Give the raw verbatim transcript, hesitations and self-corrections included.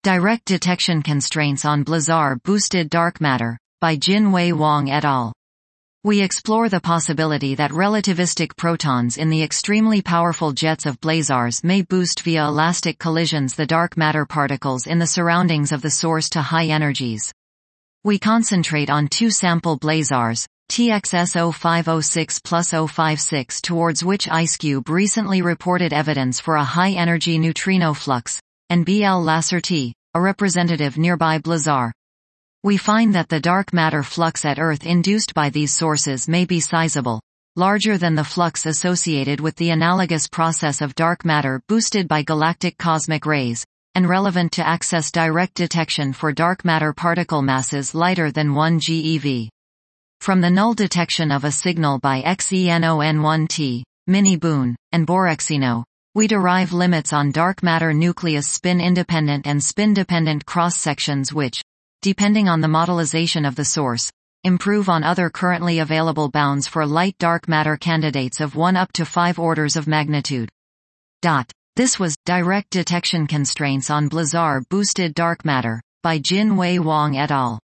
Direct Detection Constraints on Blazar-Boosted Dark Matter, by Jin-Wei Wang et al. We explore the possibility that relativistic protons in the extremely powerful jets of blazars may boost via elastic collisions the dark matter particles in the surroundings of the source to high energies. We concentrate on two sample blazars, T X S zero five zero six plus zero five six, towards which IceCube recently reported evidence for a high-energy neutrino flux, and B L Lacerti, a representative nearby blazar. We find that the dark matter flux at Earth induced by these sources may be sizable, larger than the flux associated with the analogous process of dark matter boosted by galactic cosmic rays, and relevant to access direct detection for dark matter particle masses lighter than one GeV. From the null detection of a signal by Xenon one T, mini-boon, and Borexino, we derive limits on dark matter nucleus spin-independent and spin-dependent cross-sections which, depending on the modelization of the source, improve on other currently available bounds for light dark matter candidates of one up to five orders of magnitude. Dot. This was Direct Detection Constraints on Blazar-Boosted Dark Matter, by Jin-Wei Wang et al.